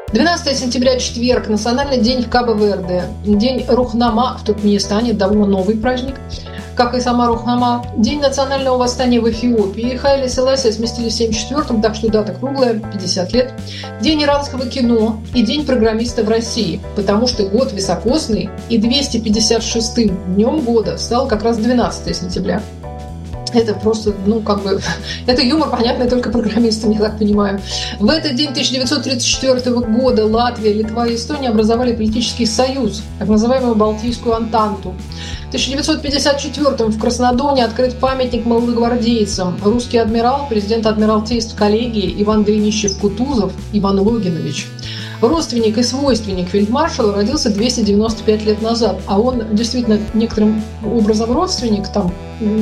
12 сентября, четверг, Национальный день в Кабо-Верде, день Рухнама в Туркменистане, довольно новый праздник, как и сама Рухнама, день национального восстания в Эфиопии, Хайли Селасия сместили в 1974-м, так что дата круглая, 50 лет, день иранского кино и день программиста в России, потому что год високосный, и 256-м днем года стал как раз 12 сентября. Это просто, это юмор, понятный только программистам, я так понимаю. В этот день 1934 года Латвия, Литва и Эстония образовали политический союз, так называемую Балтийскую Антанту. В 1954 в Краснодоне открыт памятник молодогвардейцам. Русский адмирал, президент Адмиралтейств коллегии Иван Гринищев-Кутузов Иван Логинович. Родственник и свойственник фельдмаршала родился 295 лет назад, а он действительно некоторым образом родственник, там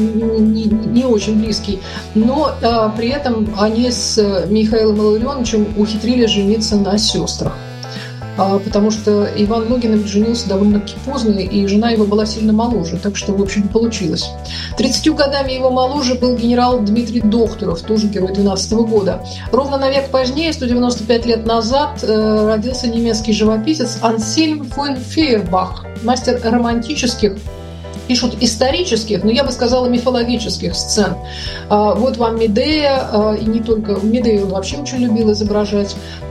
не очень близкий, но при этом они с Михаилом Илларионовичем ухитрились жениться на сестрах. Потому что Иван Логинович женился довольно-таки поздно, и жена его была сильно моложе, так что, в общем, получилось. 30 годами его моложе был генерал Дмитрий Дохтуров, тоже герой 12 года. Ровно на век позднее, 195 лет назад, родился немецкий живописец Ансельм фон Фейербах, мастер романтических, пишут исторических, но я бы сказала мифологических сцен. Вот вам Медея, и не только Медею он вообще очень любил изображать,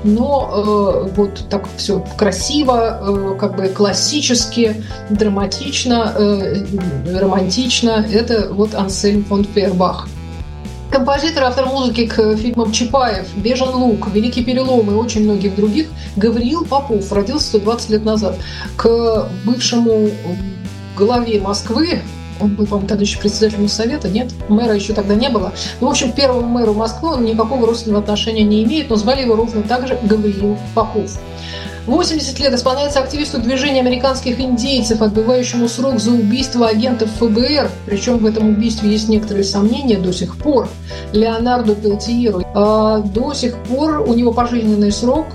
но вот так все красиво, как бы классически, драматично, романтично. Это вот Ансельм фон Фейербах. Композитор, автор музыки к фильмам Чапаев, Бежин лук, Великий перелом и очень многих других Гавриил Попов родился 120 лет назад. К бывшему главе Москвы, он был, по-моему, тогда еще председателем совета, нет? Мэра еще тогда не было. Ну, в общем, первому мэру Москвы он никакого родственного отношения не имеет, но звали его ровно так же Гавриил Попов. 80 лет исполняется активисту движения американских индейцев, отбывающему срок за убийство агентов ФБР. Причем в этом убийстве есть некоторые сомнения до сих пор. Леонарду Пелтиеру. До сих пор у него пожизненный срок,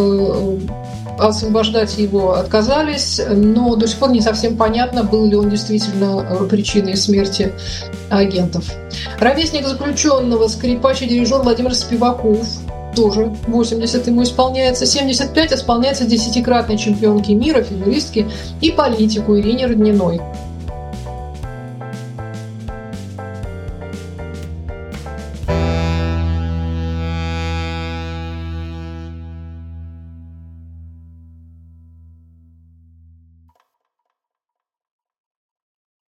освобождать его отказались, но до сих пор не совсем понятно, был ли он действительно причиной смерти агентов. Ровесник заключенного, скрипач и дирижер Владимир Спиваков, тоже 80 ему исполняется, 75 исполняется 10-кратной чемпионке мира, фигуристке и политику Ирине Родниной.